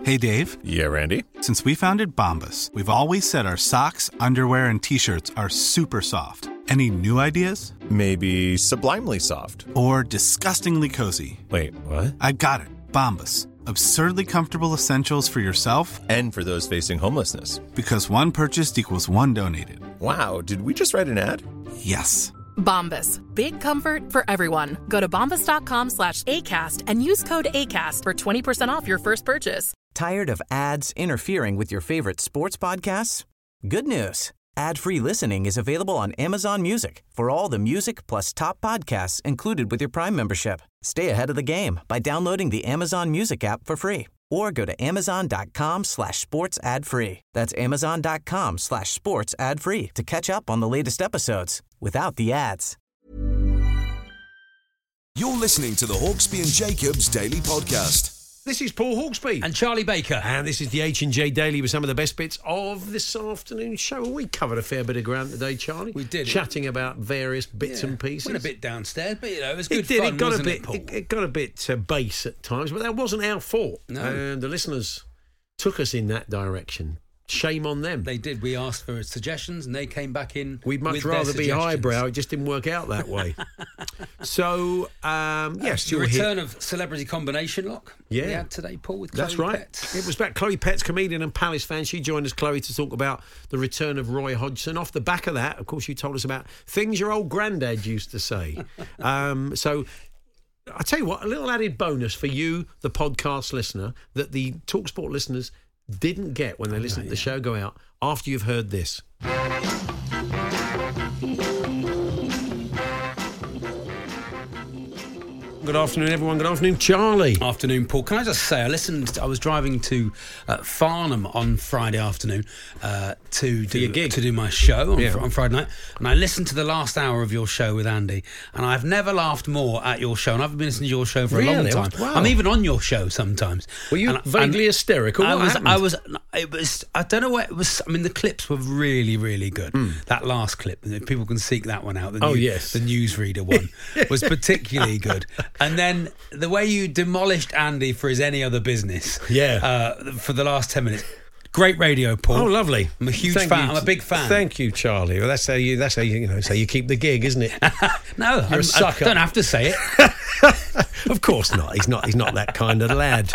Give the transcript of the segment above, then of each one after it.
Hey, Dave. Yeah, Randy? Since we founded Bombas, we've always said our socks, underwear, and T-shirts are super soft. Any new ideas? Maybe sublimely soft. Or disgustingly cozy. Wait, what? I got it. Bombas. Absurdly comfortable essentials for yourself and for those facing homelessness. Because one purchased equals one donated. Wow, did we just write an ad? Yes. Bombas. Big comfort for everyone. Go to bombas.com/ACAST and use code ACAST for 20% off your first purchase. Tired of ads interfering with your favorite sports podcasts? Good news. Ad-free listening is available on Amazon Music for all the music plus top podcasts included with your Prime membership. Stay ahead of the game by downloading the Amazon Music app for free or go to amazon.com/sports ad free. That's amazon.com/sports ad free to catch up on the latest episodes without the ads. You're listening to the Hawksby and Jacobs Daily Podcast. This is Paul Hawksby. And Charlie Baker. And this is the H&J Daily with some of the best bits of this afternoon's show. We covered a fair bit of ground today, Charlie. We did. Chatting about various bits and pieces. Went a bit downstairs, but, it was good fun, wasn't it, Paul? It got a bit base at times, but that wasn't our fault. No. And the listeners took us in that direction. Shame on them. They did. We asked for suggestions and they came back in. We'd much rather be highbrow. It just didn't work out that way. So, yes. The return of Celebrity Combination Lock. Yeah. We had today, Paul, with Chloe That's right. Petts. It was about Chloe Petts, comedian and Palace fan. She joined us, Chloe, to talk about the return of Roy Hodgson. Off the back of that, of course, you told us about things your old granddad used to say. So I tell you what, a little added bonus for you, the podcast listener, that the TalkSport listeners didn't get when they listened to the show go out after you've heard this. Good afternoon, everyone. Good afternoon, Charlie. Afternoon, Paul. Can I just say, I was driving to Farnham on Friday afternoon to do my show on Friday night, and I listened to the last hour of your show with Andy, and I've never laughed more at your show, and I've been listening to your show for a long time. Wow. I'm even on your show sometimes. Were you vaguely hysterical? I don't know what it was. I mean, the clips were really, really good. That last clip, people can seek that one out. The newsreader one was particularly good. And then the way you demolished Andy for his any other business for the last 10 minutes. Great radio, Paul. Oh, lovely. I'm a huge fan. I'm a big fan. Thank you, Charlie. Well, that's how you keep the gig, isn't it? No, You're a sucker. I don't have to say it. Of course not. He's not that kind of lad.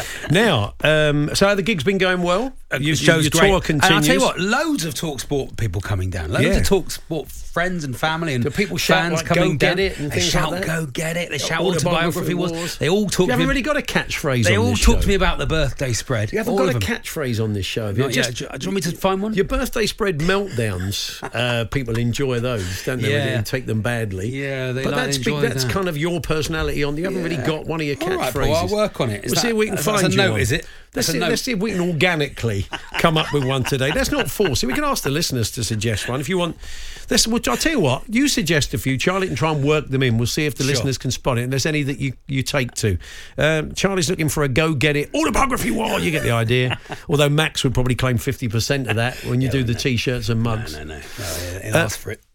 Now, so the gig's been going well. Your show's great. Tour continues. And I'll tell you what, loads of TalkSport people coming down. Loads of TalkSport friends and family and people shout, fans like, coming go down. Get it and they shout, like that. Go get it. They shout Autobiography wars. They all talk. You haven't really got a catchphrase. They on all this talk show. to me about the birthday spread. You haven't got a catchphrase on this show. Have you? Do you want me to find one? Your birthday spread meltdowns. People enjoy those, don't they? And take them badly. Yeah, they but like that's kind of your personality. You haven't really got one of your catchphrases. All right, Paul, I'll work on it. We'll see if we can find that's a you note, one. is it? Let's see if we can organically come up with one today. That's not forced. We can ask the listeners to suggest one if you want. I'll tell you what. You suggest a few. Charlie can try and work them in. We'll see if the listeners can spot it. And there's any that you take to. Charlie's looking for a go get it autobiography war. You get the idea. Although Max would probably claim 50% of that when you do the T-shirts and mugs. No. He'll ask for it.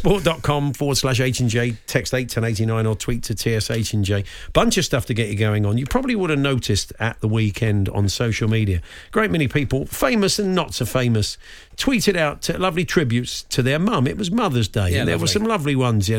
Talksport.com/H&J, text 81089 or tweet to TSH&J. Bunch of stuff to get you going on. You probably would have noticed at the weekend on social media. Great many people, famous and not so famous, tweeted out lovely tributes to their mum. It was Mother's Day, and there were some lovely ones,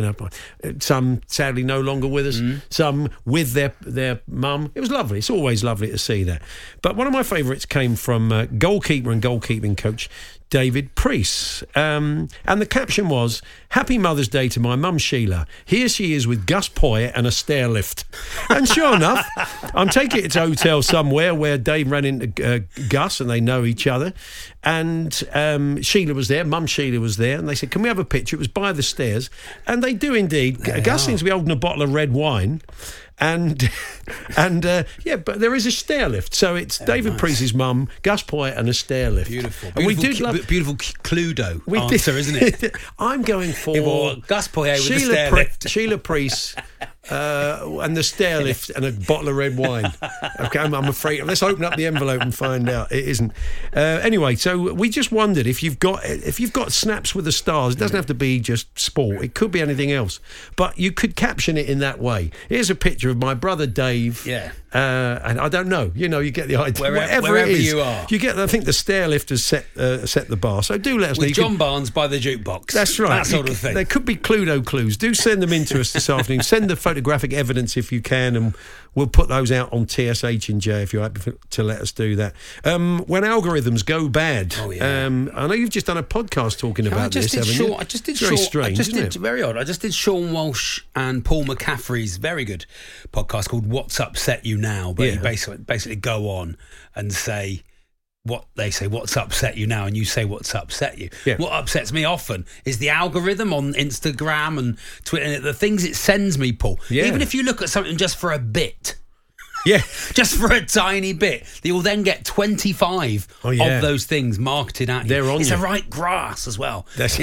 some sadly no longer with us, some with their mum. It was lovely. It's always lovely to see that. But one of my favourites came from goalkeeper and goalkeeping coach David Priest. And the caption was, "Happy Mother's Day to my mum Sheila. Here she is with Gus Poyet and a stair lift." And sure enough, I'm taking it to a hotel somewhere where Dave ran into Gus and they know each other. And Sheila was there, Mum Sheila was there, and they said, "Can we have a picture?" It was by the stairs. And they do indeed. Gus seems to be holding a bottle of red wine. But there is a stair lift. So it's David Priest's mum, Gus Poyet, and a stair lift. Beautiful. And beautiful Cluedo answer, isn't it? I'm going for Gus Poyet with the stair lift. Sheila Priest and the stair lift and a bottle of red wine. Okay, I'm afraid. Let's open up the envelope and find out. It isn't. Anyway, so we just wondered if you've got snaps with the stars. It doesn't have to be just sport. It could be anything else, but you could caption it in that way. Here's a picture of my brother Dave. Yeah. And I don't know. You get the idea. Wherever it is, you are. You get. I think the stair lift has set the bar. So do let us know. With John Barnes by the jukebox. That's right. That sort of thing. There could be Cluedo clues. Do send them in to us this afternoon. Send the photographic evidence if you can, and we'll put those out on TSH and J if you're happy to let us do that. When algorithms go bad, I know you've just done a podcast talking about this, haven't you? I just did it's very strange, isn't it? Very odd. I just did Sean Walsh and Paul McCaffrey's very good podcast called What's Upset You Now, but you basically go on and say what they say, what's upset you now, and you say what's upset you. Yeah. What upsets me often is the algorithm on Instagram and Twitter, the things it sends me, Paul. Yeah. Even if you look at something just for a bit. Yeah. Just for a tiny bit. You'll then get 25 of those things marketed at you. They're on it's the right grass as well.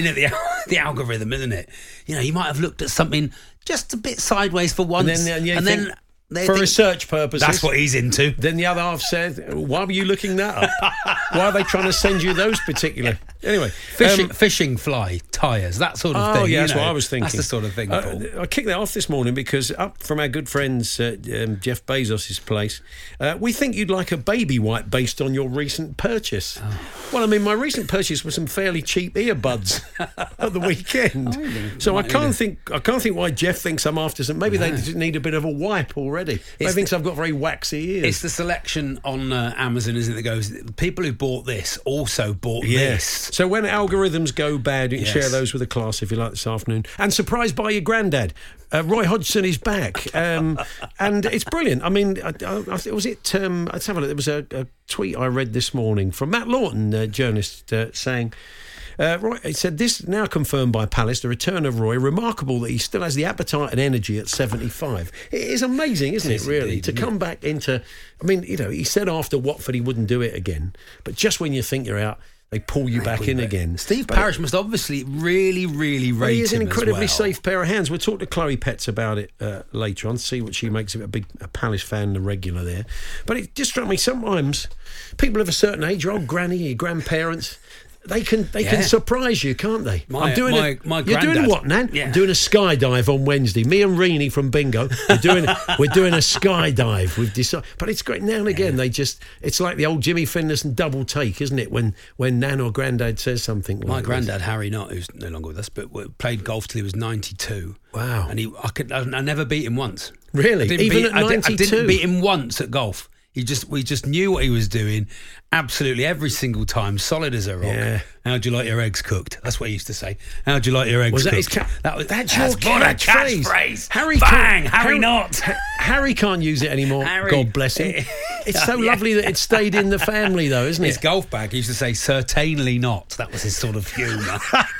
The algorithm, isn't it? You might have looked at something just a bit sideways for once, and then for research purposes. That's what he's into. Then the other half said, why were you looking that up? Why are they trying to send you those particular... Anyway. Fishing fly, tyres, that sort of thing. Oh, yeah, that's what I was thinking. That's the sort of thing, Paul. I kicked that off this morning because up from our good friends Jeff Bezos' place, we think you'd like a baby wipe based on your recent purchase. Oh. Well, I mean, my recent purchase was some fairly cheap earbuds at the weekend. So I can't think why Jeff thinks I'm after some... Maybe they just need a bit of a wipe already. He thinks I've got very waxy ears. It's the selection on Amazon, isn't it, that goes, the people who bought this also bought this. So when algorithms go bad, you can share those with the class if you like this afternoon. And surprised by your granddad. Roy Hodgson is back. And it's brilliant. I mean, let's have a look. There was a tweet I read this morning from Matt Lawton, journalist, saying... Roy, he said, this now confirmed by Palace, the return of Roy, remarkable that he still has the appetite and energy at 75. It is amazing, isn't it, really, to come back into... I mean, he said after Watford he wouldn't do it again, but just when you think you're out, they pull you back in again. Steve Parish must obviously really, really rate him. He is an incredibly safe pair of hands. We'll talk to Chloe Petts about it later on, see what she makes of it, a Palace fan, a regular there. But it just struck me, sometimes people of a certain age, your old granny, your grandparents... They can surprise you, can't they? My granddad. You're doing what, Nan? Yeah. I'm doing a skydive on Wednesday. Me and Reenie from Bingo, we're doing a skydive. We've decided, but it's great. Now and again, it's like the old Jimmy Finlayson double take, isn't it? When Nan or Granddad says something. My granddad Harry Knott, who's no longer with us, but played golf till he was 92. Wow! And I never beat him once. Really? Even at 92? I didn't beat him once at golf. We just knew what he was doing, absolutely every single time, solid as a rock. Yeah. How'd you like your eggs cooked? That's what he used to say. How'd you like your eggs cooked? That's your catchphrase. Harry Knott. Harry can't use it anymore. God bless him. It's so lovely that it stayed in the family, though, isn't it? His golf bag, he used to say, certainly not. That was his sort of humour.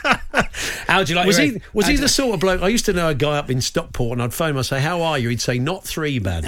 How'd you like your eggs? Was he the sort of bloke? I used to know a guy up in Stockport, and I'd phone him and say, how are you? He'd say, not three bad. He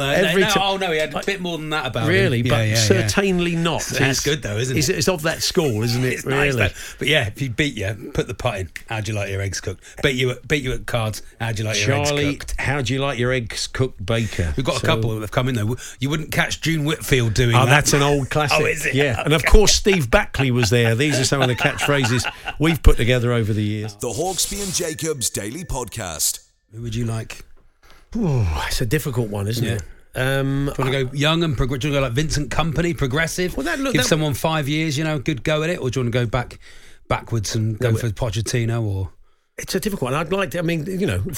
had a bit more than that about him. Really? But certainly not. That's good, though, isn't it? It's of that school, isn't it? It's really. Nice, but yeah, if he beat you, put the putt in. How'd you like your eggs cooked? Beat you at cards. How'd you like your eggs cooked? How'd you like your eggs cooked, Baker? We've got a couple that have come in, though. You wouldn't catch June Whitfield doing that. Oh, that's an old classic. Oh, is it? Yeah. And of course, Steve Backley was there. These are some of the catchphrases we've put together over the years. The Hawksby and Jacobs Daily Podcast. Who would you like? Ooh, it's a difficult one, isn't it? Do you want to go young and progressive? Do you want to go like Vincent Kompany, progressive? Well, give someone 5 years, good go at it, or do you want to go backwards and go for Pochettino? Or it's a difficult one. I'd like to. I mean,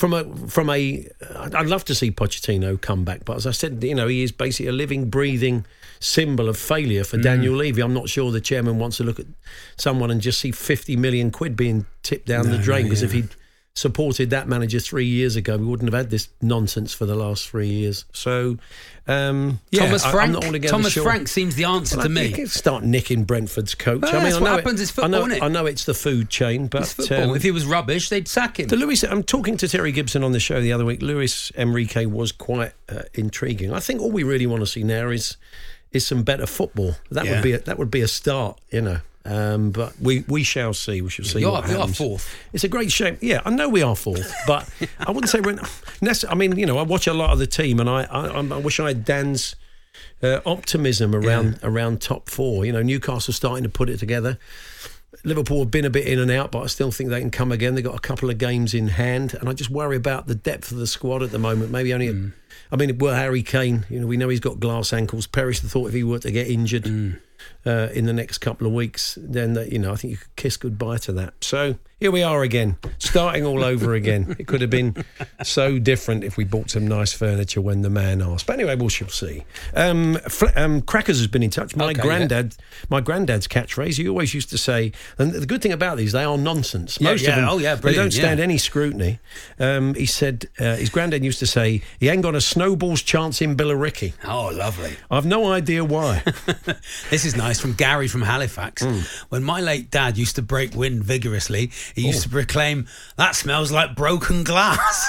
I'd love to see Pochettino come back, but as I said, he is basically a living, breathing symbol of failure for Daniel Levy. I'm not sure the chairman wants to look at someone and just see 50 million quid being tipped down the drain, because if he'd supported that manager 3 years ago, we wouldn't have had this nonsense for the last 3 years. So, Thomas Frank. I'm not altogether sure. Frank seems the answer to me. You can start nicking Brentford's coach. Well, that's what happens. It's football, isn't it? I know it's the food chain, but it's football. If he was rubbish, they'd sack him. I'm talking to Terry Gibson on the show the other week. Luis Enrique was quite intriguing. I think all we really want to see now is some better football. That would be a start, But we shall see. We shall see. You what are happens. fourth. It's a great shame. Yeah, I know we are fourth, but I wouldn't say we're. I mean, you know, I watch a lot of the team, and I wish I had Dan's optimism around top four. You know, Newcastle starting to put it together. Liverpool have been a bit in and out, but I still think they can come again. They've got a couple of games in hand, and I just worry about the depth of the squad at the moment. Maybe only. I mean, Harry Kane, you know, we know he's got glass ankles. Perish the thought if he were to get injured in the next couple of weeks, then, you know, I think you could kiss goodbye to that. So here we are again, starting all over again. It could have been so different if we bought some nice furniture when the man asked. But anyway, we shall see. Crackers has been in touch. My granddad's catchphrase, he always used to say, and the good thing about these, they are nonsense. Most of them, they don't stand any scrutiny. He said his granddad used to say, he ain't got a snowball's chance in Billericay. Oh, lovely. I've no idea why. This is nice, from Gary from Halifax. When my late dad used to break wind vigorously, he used to proclaim, "That smells like broken glass."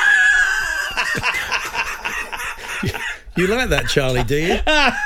You like that, Charlie, do you?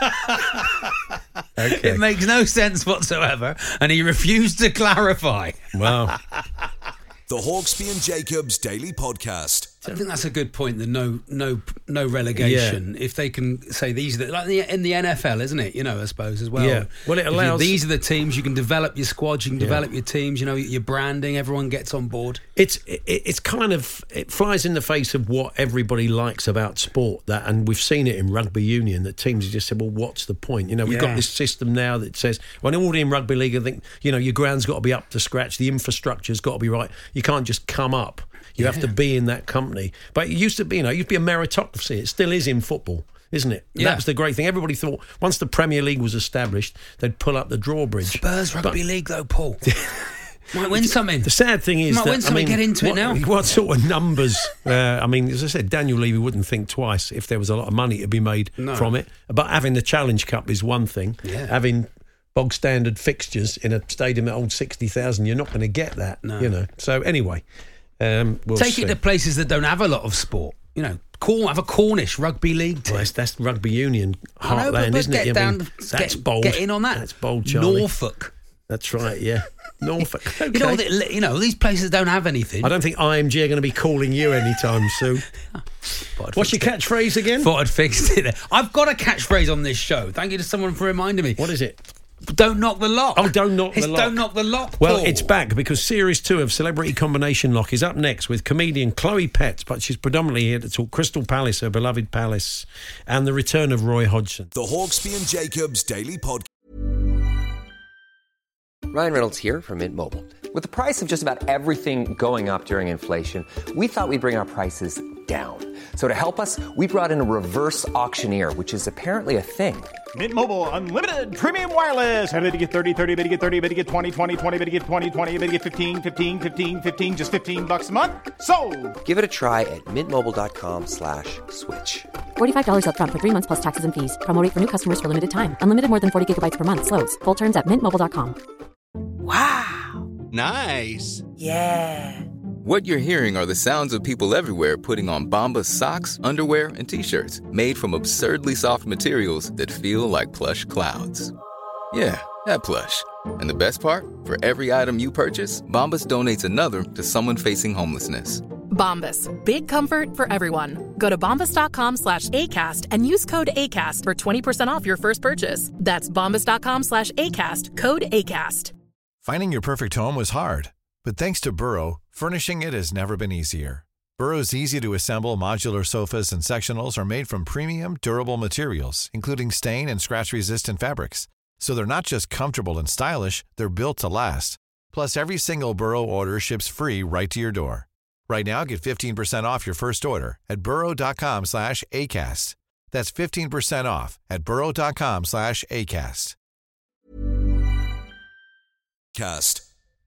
Okay. It makes no sense whatsoever, and he refused to clarify. Wow. The Hawksby and Jacobs Daily Podcast. I think that's a good point. The no relegation. If they can say these are like in the NFL, isn't it? You know, I suppose as well. Yeah. Well, it allows. These are the teams you can develop your squads. You can develop your teams. You know, your branding. Everyone gets on board. It's kind of, it flies in the face of what everybody likes about sport. That, and we've seen it in rugby union, that teams have just said, well, what's the point? You know, we've got this system now that says, well, already in rugby league, I think, you know, your ground's got to be up to scratch. The infrastructure's got to be right. You can't just come up. You have to be in that company. But it used to be, you know, it used to be a meritocracy. It still is in football, isn't it? Yeah. That was the great thing. Everybody thought once the Premier League was established, they'd pull up the drawbridge. Spurs Rugby League, though, Paul. Might win something. The sad thing is might win something. Get into it now. What sort of numbers? I mean, as I said, Daniel Levy wouldn't think twice if there was a lot of money to be made from it. But having the Challenge Cup is one thing. Yeah. Having bog standard fixtures in a stadium that holds 60,000, you're not going to get that. No. You know. So anyway. We'll take it to places that don't have a lot of sport. You know, have a Cornish rugby league team. Well, that's rugby union heartland, isn't it? That's bold. Get in on that. That's bold, Charlie. Norfolk. That's right. Yeah, Norfolk. Okay. You know, these places don't have anything. I don't think IMG are going to be calling you anytime soon. What's your catchphrase again? Thought I'd fixed it. I've got a catchphrase on this show. Thank you to someone for reminding me. What is it? Don't knock the lock. Oh, don't knock the lock. Don't knock the lock, Well, Paul. it's back because Series 2 of Celebrity Combination Lock is up next with comedian Chloe Petts, but she's predominantly here to talk Crystal Palace, her beloved Palace, and the return of Roy Hodgson. The Hawksby and Jacobs Daily Podcast. Ryan Reynolds here from Mint Mobile. With the price of just about everything going up during inflation, we thought we'd bring our prices down. So to help us, we brought in a reverse auctioneer, which is apparently a thing. Mint Mobile Unlimited Premium Wireless. How to get 30, 30, bit to get 30, bit to get 20, 20, 20, bit to get 20, 20, bit to get 15, 15, 15, 15, just $15 a month? Sold! Give it a try at mintmobile.com/switch. $45 up front for 3 months plus taxes and fees. Promo rate for new customers for limited time. Unlimited more than 40 gigabytes per month. Slows full terms at mintmobile.com. Wow. Nice. Yeah. What you're hearing are the sounds of people everywhere putting on Bombas socks, underwear, and T-shirts made from absurdly soft materials that feel like plush clouds. Yeah, that plush. And the best part? For every item you purchase, Bombas donates another to someone facing homelessness. Bombas. Big comfort for everyone. Go to bombas.com/ACAST and use code ACAST for 20% off your first purchase. That's bombas.com/ACAST. Code ACAST. Finding your perfect home was hard, but thanks to Burrow, furnishing it has never been easier. Burrow's easy-to-assemble modular sofas and sectionals are made from premium, durable materials, including stain and scratch-resistant fabrics. So they're not just comfortable and stylish, they're built to last. Plus, every single Burrow order ships free right to your door. Right now, get 15% off your first order at burrow.com/ACAST. That's 15% off at burrow.com/ACAST. Cast.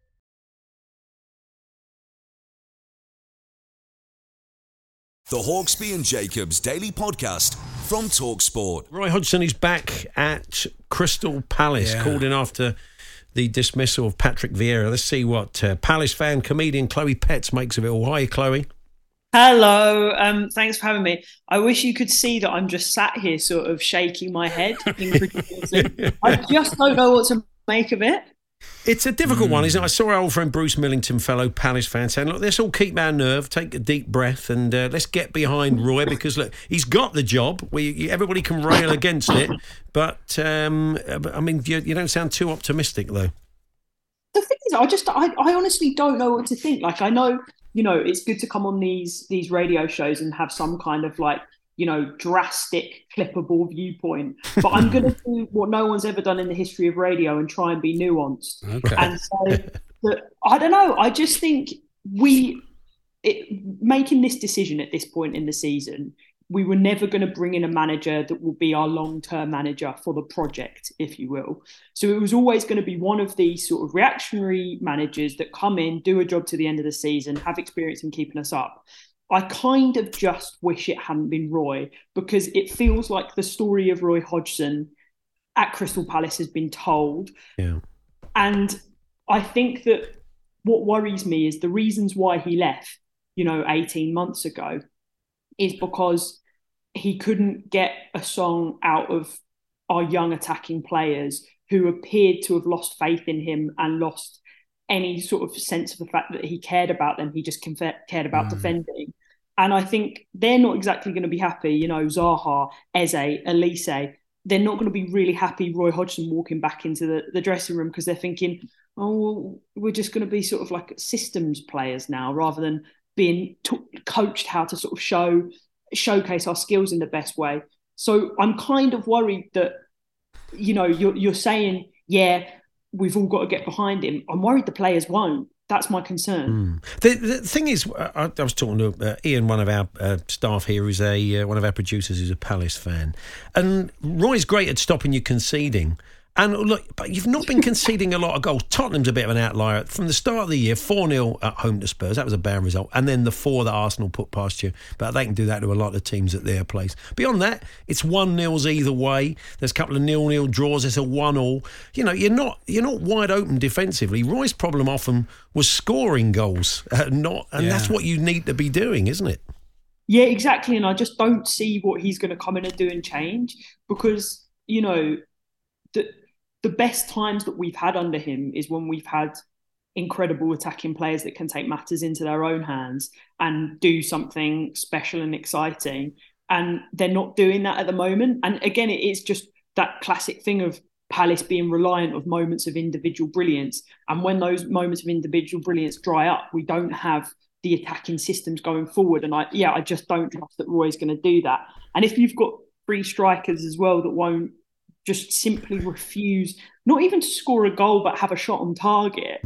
The Hawksby and Jacobs Daily Podcast from TalkSport. Roy Hodgson is back at Crystal Palace, called in after the dismissal of Patrick Vieira. Let's see what Palace fan, comedian Chloe Petts makes of it all. Hi, Chloe. Hello. Thanks for having me. I wish you could see that I'm just sat here sort of shaking my head. I just don't know what to make of it. It's a difficult one, isn't it? I saw our old friend Bruce Millington, fellow Palace fan, saying, look, let's all keep our nerve, take a deep breath, and let's get behind Roy, because, look, he's got the job. Everybody can rail against it, but, I mean, you don't sound too optimistic, though. The thing is, I honestly don't know what to think. Like, I know, it's good to come on these radio shows and have some kind of, like, drastic, clippable viewpoint. But I'm going to do what no one's ever done in the history of radio and try and be nuanced. Okay. And so, I don't know. I just think making this decision at this point in the season, we were never going to bring in a manager that will be our long-term manager for the project, if you will. So it was always going to be one of these sort of reactionary managers that come in, do a job to the end of the season, have experience in keeping us up. I kind of just wish it hadn't been Roy, because it feels like the story of Roy Hodgson at Crystal Palace has been told. Yeah. And I think that what worries me is the reasons why he left, 18 months ago, is because he couldn't get a song out of our young attacking players who appeared to have lost faith in him and lost any sort of sense of the fact that he cared about them. He just cared about defending. And I think they're not exactly going to be happy, Zaha, Eze, Elise, they're not going to be really happy Roy Hodgson walking back into the dressing room, because they're thinking, oh, well, we're just going to be sort of like systems players now, rather than being coached how to sort of showcase our skills in the best way. So I'm kind of worried that, you're saying, yeah, we've all got to get behind him. I'm worried the players won't. That's my concern. The thing is, I was talking to Ian, one of our staff here, who's one of our producers, who's a Palace fan. And Roy's great at stopping you conceding. And look, but you've not been conceding a lot of goals. Tottenham's a bit of an outlier. From the start of the year, 4-0 at home to Spurs. That was a bad result. And then the 4 that Arsenal put past you. But they can do that to a lot of teams at their place. Beyond that, it's 1-0s either way. There's a couple of 0-0 draws. It's a 1-1. You're not wide open defensively. Roy's problem often was scoring goals, that's what you need to be doing, isn't it? Yeah, exactly. And I just don't see what he's going to come in and do and change, because, the best times that we've had under him is when we've had incredible attacking players that can take matters into their own hands and do something special and exciting. And they're not doing that at the moment. And again, it is just that classic thing of Palace being reliant on moments of individual brilliance. And when those moments of individual brilliance dry up, we don't have the attacking systems going forward. And I just don't trust that Roy's going to do that. And if you've got 3 strikers as well that won't just simply refuse, not even to score a goal, but have a shot on target.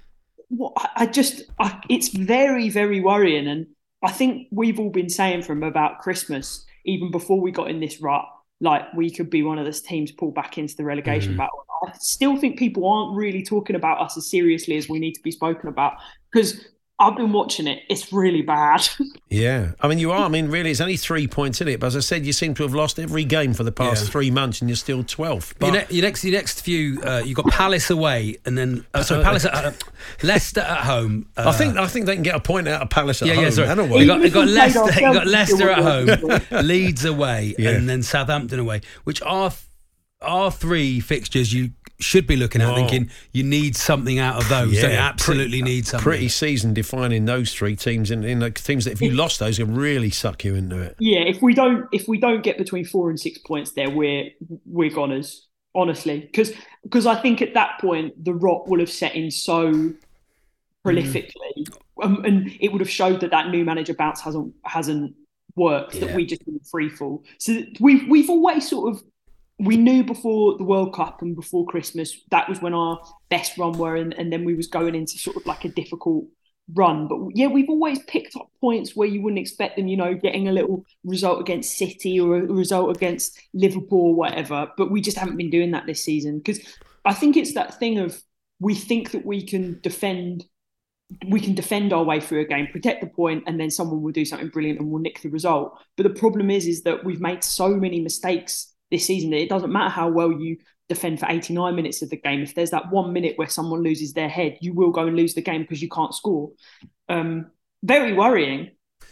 It's very, very worrying. And I think we've all been saying from about Christmas, even before we got in this rut, like we could be one of those teams pulled back into the relegation battle. I still think people aren't really talking about us as seriously as we need to be spoken about, because I've been watching it. It's really bad. Yeah. I mean, you are. I mean, really, it's only 3 points in it. But as I said, you seem to have lost every game for the past 3 months, and you're still 12th. But your next few, you've got Palace away, and then Palace at Leicester at home. I think they can get a point out of Palace at home. Yeah, sorry. You've got Leicester at home, Leeds away, and then Southampton away, which are 3 fixtures you should be looking at, thinking you need something out of those. Yeah, don't you absolutely need something. Pretty season defining, those 3 teams, in teams that if you lost those can really suck you into it. Yeah, if we don't get between 4 and 6 points there, we're goners, honestly, because I think at that point the rot will have set in so prolifically, and it would have showed that new manager bounce hasn't worked, that we just been free fall. So we've always sort of. We knew before the World Cup and before Christmas, that was when our best run were, and then we was going into sort of like a difficult run. But yeah, we've always picked up points where you wouldn't expect them, getting a little result against City or a result against Liverpool or whatever. But we just haven't been doing that this season, because I think it's that thing of we think that we can defend our way through a game, protect the point, and then someone will do something brilliant and we'll nick the result. But the problem is that we've made so many mistakes this season that it doesn't matter how well you defend for 89 minutes of the game. If there's that 1 minute where someone loses their head, you will go and lose the game because you can't score. Very worrying.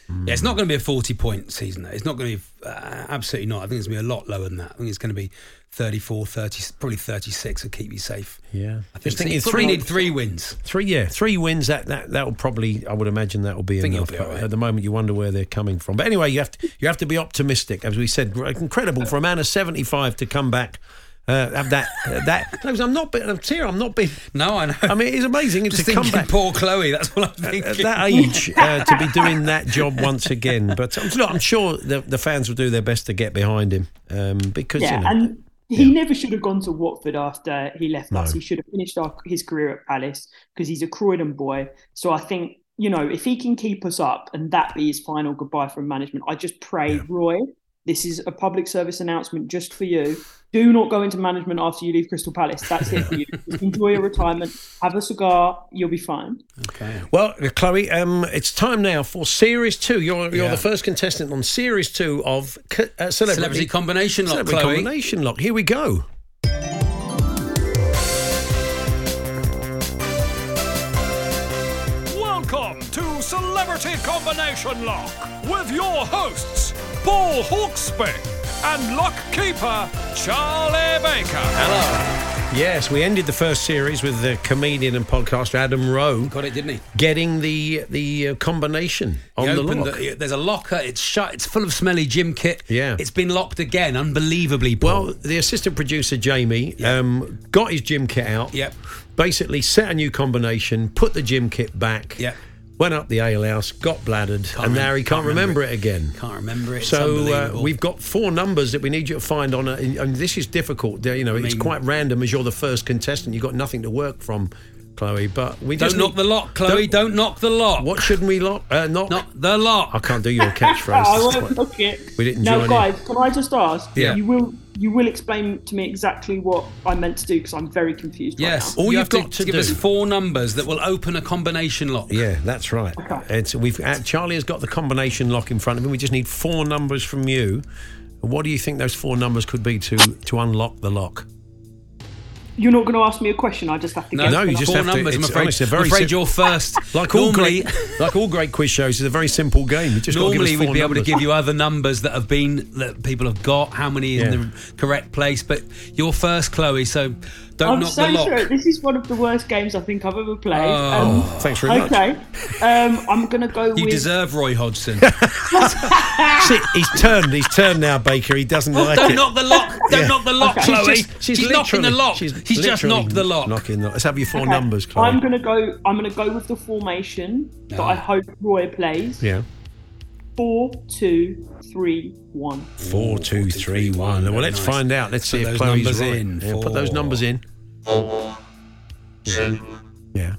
Yeah, it's not going to be a 40-point season. It's not going to be, absolutely not. I think it's going to be a lot lower than that. I think it's going to be 34, 30, probably 36 will keep you safe. Yeah. I think need 3 wins. 3 wins. That will probably, I would imagine that will be enough. Be right. At the moment, you wonder where they're coming from. But anyway, you have to be optimistic. As we said, incredible for a man of 75 to come back. Have that. No, I'm not being. No, I know. I mean, it's amazing Just to come back. Poor Chloe. That's what I'm thinking. At that age, to be doing that job once again. But I'm sure the fans will do their best to get behind him because and he never should have gone to Watford after he left us. He should have finished his career at Palace because he's a Croydon boy. So I think if he can keep us up and that be his final goodbye from management, I just pray, Roy. This is a public service announcement just for you. Do not go into management after you leave Crystal Palace. That's it for you. Just enjoy your retirement. Have a cigar. You'll be fine. Okay. Well, Chloe, it's time now for Series 2. You're the first contestant on Series 2 of Celebrity Combination Lock, Celebrity Chloe. Combination Lock. Here we go. Welcome to Celebrity Combination Lock with your hosts, Paul Hawksby and lock keeper Charlie Baker. Hello. Yes, we ended the first series with the comedian and podcaster Adam Rowe. Got it, didn't he? Getting the combination on the lock. There's a locker. It's shut. It's full of smelly gym kit. Yeah. It's been locked again. Unbelievably, Paul. Well, the assistant producer Jamie got his gym kit out. Yep. Basically set a new combination, put the gym kit back. Yep. Went up the ale house, got bladdered, and now he can't remember it again. Can't remember it. So we've got 4 numbers that we need you to find on it. And this is difficult. It's quite random as you're the first contestant. You've got nothing to work from, Chloe. But we don't knock the lock, Chloe. Don't knock the lock. What shouldn't we lock? Knock the lock. I can't do your catchphrase. I won't look it. We didn't now, join guys, can I just ask? Yeah. You will explain to me exactly what I meant to do because I'm very confused right now. All you've got to give us 4 numbers that will open a combination lock. Yeah, that's right. Okay. Charlie has got the combination lock in front of him. We just need 4 numbers from you. What do you think those 4 numbers could be to unlock the lock? You're not going to ask me a question. I just have to guess. No, you just have numbers. to. I'm afraid you're first. Like all great quiz shows, it's a very simple game. You just normally we'd be able numbers. to give you other numbers that people have got, how many in the correct place. But you're first, Chloe. So don't knock the lock. I'm so sorry. This is one of the worst games I think I've ever played. Thanks very much. Okay, I'm going to go with. You deserve Roy Hodgson. See, he's turned now, Baker. He doesn't like it. Don't knock the lock. Don't knock the lock, Chloe. She's knocking the lock. He's just knocked the lock. Let's have your 4 numbers, Chloe. I'm going to go with the formation that I hope Roy plays. Yeah. 4, 2, 3, 1. 4, 2, 3, 1. Well, let's find out. Let's see if Chloe's right. Put those numbers in. 2.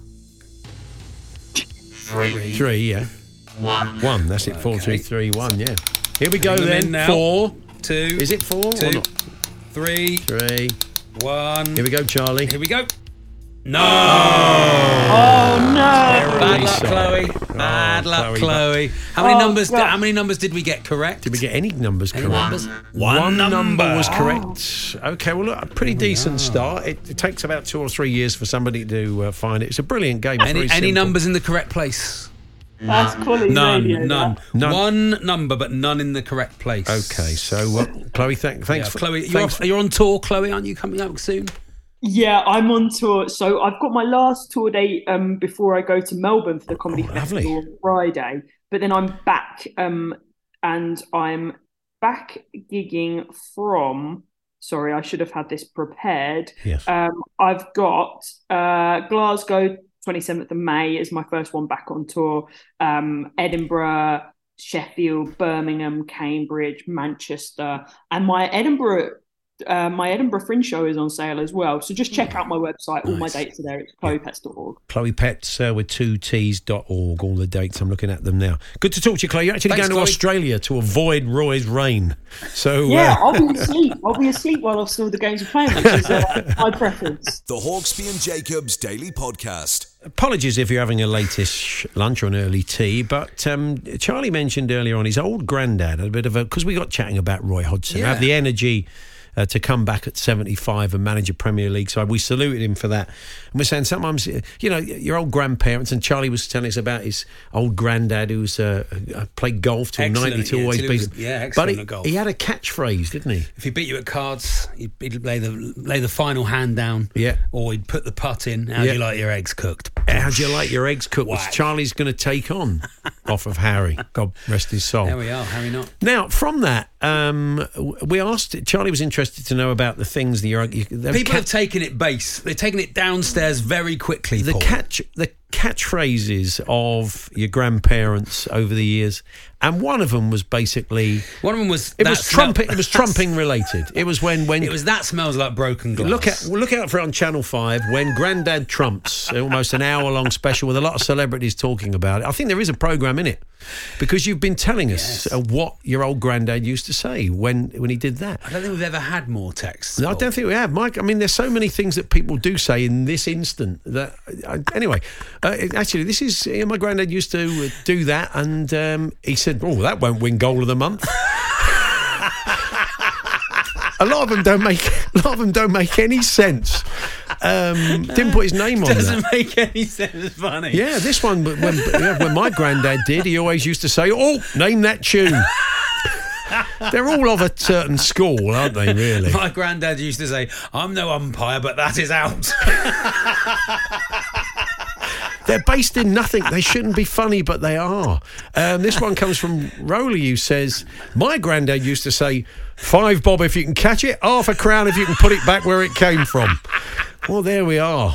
3, yeah. 1. That's it. 4, 2, 3, 1. Yeah. Here we go then. 4, 2. Is it 4? 2, 3, 3, 1. Here we go, Charlie. Here we go. No. Oh no! Bad luck, Chloe. Bad luck, Chloe. How many numbers? How many numbers did we get correct? Did we get any numbers correct? Numbers? One number was correct. Okay, well, look, a pretty decent start. It takes about 2 or 3 years for somebody to find it. It's a brilliant game. Any numbers in the correct place? That's quality radio. None. One number, but none in the correct place. Okay, so Chloe, thanks. Chloe, you're on tour, Chloe, aren't you? Coming up soon? Yeah, I'm on tour. So I've got my last tour date before I go to Melbourne for the Comedy Festival on Friday. But then I'm back and I'm back gigging from... Sorry, I should have had this prepared. Yes. I've got Glasgow, 27th of May is my first one back on tour. Edinburgh, Sheffield, Birmingham, Cambridge, Manchester. And my Edinburgh Fringe show is on sale as well. So just check out my website. All my dates are there. It's chloepets.org. Chloepets with 2Ts.org. All the dates. I'm looking at them now. Good to talk to you, Chloe. You're actually going to Australia to avoid Roy's reign. So yeah, I'll be asleep. I'll be asleep while still the games are playing, which is my preference. The Hawksby and Jacobs Daily Podcast. Apologies if you're having a latish lunch or an early tea, but Charlie mentioned earlier on his old granddad, a bit of a... Because we got chatting about Roy Hodgson. Have the energy... to come back at 75 and manage a Premier League side. We saluted him for that. And we're saying sometimes, you know, your old grandparents, and Charlie was telling us about his old granddad who's played golf till 92, always beat him. Yeah, excellent but at golf. He had a catchphrase, didn't he? If he beat you at cards, he'd lay the final hand down. Yeah. Or he'd put the putt in. How do you like your eggs cooked? How do you like your eggs cooked? Which Whack. Charlie's going to take on off of Harry. God rest his soul. There we are, Harry not. Now, from that, we asked, Charlie was interested to know about the things that people have taken it base. They've taken it downstairs very quickly, The Paul. catchphrases of your grandparents over the years, and one of them was basically it was trumping related. It was when it was that smells like broken glass. Look out for it on Channel 5 when Grandad Trumps, almost an hour-long special with a lot of celebrities talking about it. I think there is a programme in it because you've been telling us what your old granddad used to say when he did that. I don't think we've ever had more texts. No, I don't think we have, Mike. I mean, there's so many things that people do say in this instant that anyway. Actually, this is my granddad used to do that, and he said, "Oh, that won't win goal of the month." A lot of them don't make any sense. Didn't put his name on. Doesn't make any sense. It's funny. Yeah, this one when my granddad did, he always used to say, "Oh, name that tune." They're all of a certain school, aren't they, really? My granddad used to say, "I'm no umpire, but that is out." They're based in nothing. They shouldn't be funny, but they are. This one comes from Rowley, who says, "My granddad used to say, 5 bob if you can catch it, half a crown if you can put it back where it came from." Well, there we are.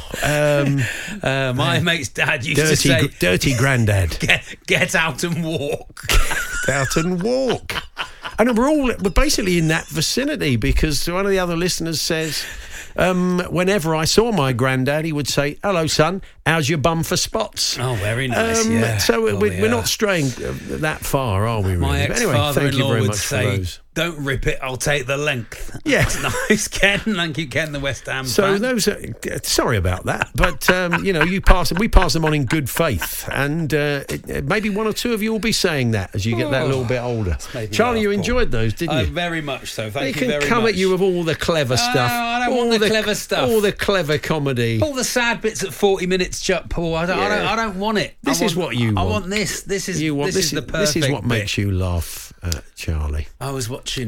My mate's dad used to say, "Dirty granddad. Get out and walk." Get out and walk. And we're basically in that vicinity because one of the other listeners says, whenever I saw my granddad, he would say, "Hello, son, how's your bum for spots?" Oh, very nice, yeah. So we're not straying that far, are we, really? My ex-father-in-law would say, those. "Don't rip it, I'll take the length." Yeah. That's nice, Ken. Thank you, Ken, the West Ham So fan. those are, sorry about that, but we pass them on in good faith, and maybe one or two of you will be saying that as you get that little bit older. Charlie, you enjoyed those, didn't you? Very much so. Thank you very much. They can come at you with all the clever stuff. I don't want the clever stuff. All the clever comedy. All the sad bits at 40 minutes, Paul. I don't want it. This is what you want. I want this. This is the perfect This is what bit. makes you laugh, Charlie. I was watching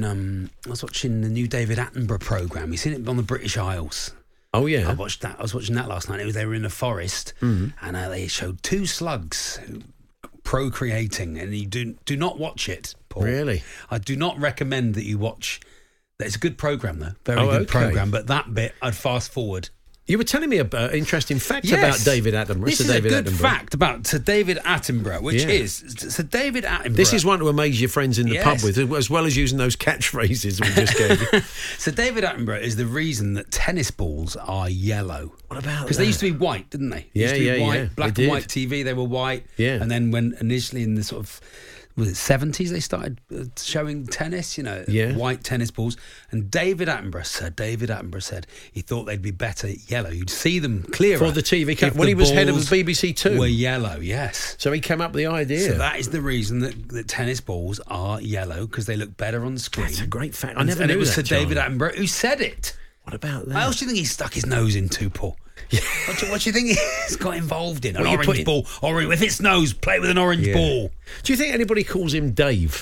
the new David Attenborough programme. You seen it on the British Isles? Oh yeah, I watched that. I was watching that last night. They were in a forest, and they showed 2 slugs procreating. And you do not watch it, Paul. Really? I do not recommend that you watch. It's a good programme though, very good okay. programme. But that bit, I'd fast forward. You were telling me an interesting fact about David Attenborough. This is a good fact about Sir David Attenborough, which is Sir David Attenborough. This is one to amaze your friends in the pub with, as well as using those catchphrases we just gave you. So David Attenborough is the reason that tennis balls are yellow. What about that? Because they used to be white, didn't they? Yeah, used to be white, black and white did. TV, they were white. Yeah. And then when initially in the sort of, was it 70s, they started showing tennis, white tennis balls. And Sir David Attenborough said he thought they'd be better yellow. You'd see them clearer. For the TV cut. When he was head of the BBC Two. Were yellow, yes. So he came up with the idea. So that is the reason that tennis balls are yellow, because they look better on screen. That's a great fact. I never knew that. And it was Sir Charlie. David Attenborough who said it. What about that? What else do you think he stuck his nose into, Paul? Yeah. What do you think he's got involved in? An orange ball. Or if it's nose, play with an orange ball. Do you think anybody calls him Dave?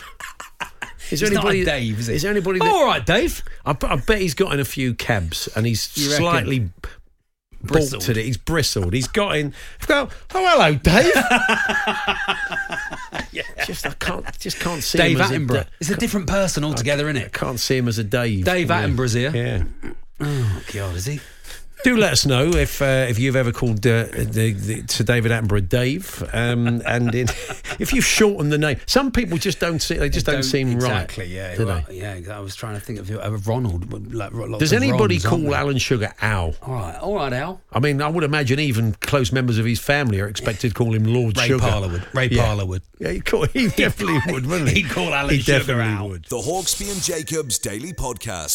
Is there anybody, not a Dave, is it? Is there anybody that, all right, Dave. I bet he's got in a few cabs and he's slightly balked at it. He's bristled. He's got in. Oh, hello, Dave. I can't see Dave him as Attenborough. It's a different person altogether, isn't it? I can't see him as a Dave. Dave Attenborough's here. Yeah. Oh God, is he? Do let us know if you've ever called Sir David Attenborough Dave, and if you've shortened the name. Some people just don't see. They just don't seem exactly, right. Yeah, do they? Yeah. I was trying to think of Ronald. Like, does anybody call Alan Sugar Al? All right, Al. I mean, I would imagine even close members of his family are expected to call him Lord Ray Sugar. Ray Parlour would. Yeah, he definitely would, wouldn't he? He'd call Alan Sugar Al. The Hawksby and Jacobs Daily Podcast.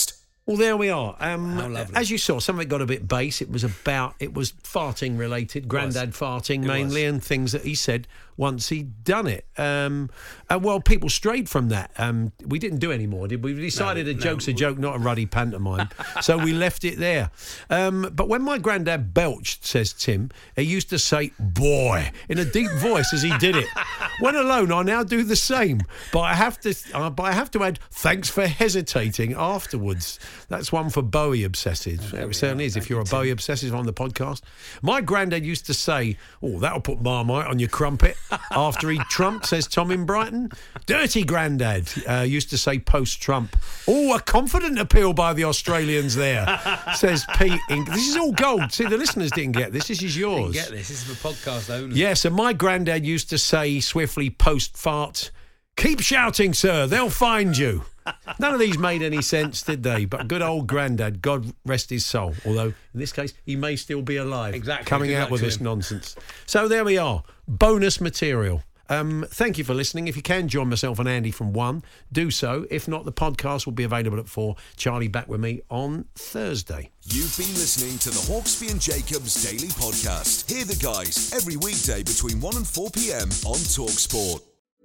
Well, there we are. How lovely. As you saw, some of it got a bit base. It was farting related, Grandad farting mainly, and things that he said once he'd done it. Well, people strayed from that. We didn't do any more, did we? We decided a joke's a joke, not a ruddy pantomime. So we left it there. But when my granddad belched, says Tim, he used to say, boy, in a deep voice as he did it. When alone, I now do the same. But I have to add, thanks for hesitating afterwards. That's one for Bowie obsessives. It certainly is. If you're a Bowie obsessive on the podcast. My granddad used to say, oh, that'll put Marmite on your crumpet after he trumped, says Tom in Brighton. Dirty granddad used to say post-Trump. Oh, a confident appeal by the Australians there, says Pete. This is all gold. See, the listeners didn't get this. This is yours. Didn't get this. This is for podcast owners. Yes, and my granddad used to say swiftly post-fart, keep shouting, sir, they'll find you. None of these made any sense, did they? But good old Grandad, God rest his soul. Although, in this case, he may still be alive. Exactly. Coming out with this nonsense. So there we are. Bonus material. Thank you for listening. If you can join myself and Andy from 1, do so. If not, the podcast will be available at 4. Charlie back with me on Thursday. You've been listening to the Hawksby and Jacobs Daily Podcast. Hear the guys every weekday between 1 and 4 p.m. on TalkSport.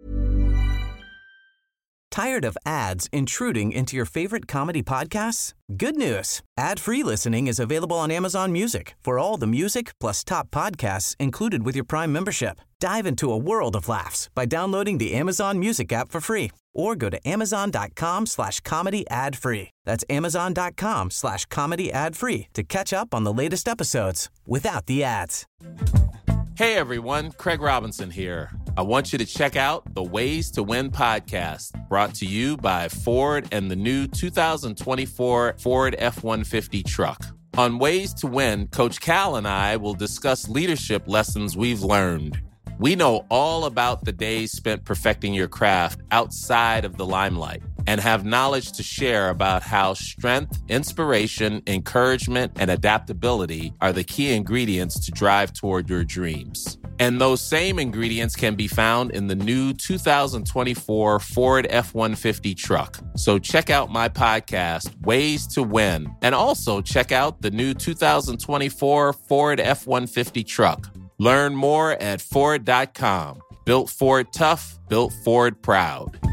Tired of ads intruding into your favorite comedy podcasts? Good news. Ad-free listening is available on Amazon Music for all the music plus top podcasts included with your Prime membership. Dive into a world of laughs by downloading the Amazon Music app for free or go to amazon.com/comedy ad-free. That's amazon.com/comedy ad-free to catch up on the latest episodes without the ads. Hey everyone, Craig Robinson here. I want you to check out the Ways to Win podcast, brought to you by Ford and the new 2024 Ford F-150 truck. On Ways to Win, Coach Cal and I will discuss leadership lessons we've learned. We know all about the days spent perfecting your craft outside of the limelight and have knowledge to share about how strength, inspiration, encouragement, and adaptability are the key ingredients to drive toward your dreams. And those same ingredients can be found in the new 2024 Ford F-150 truck. So check out my podcast, Ways to Win, and also check out the new 2024 Ford F-150 truck. Learn more at Ford.com. Built Ford tough, built Ford proud.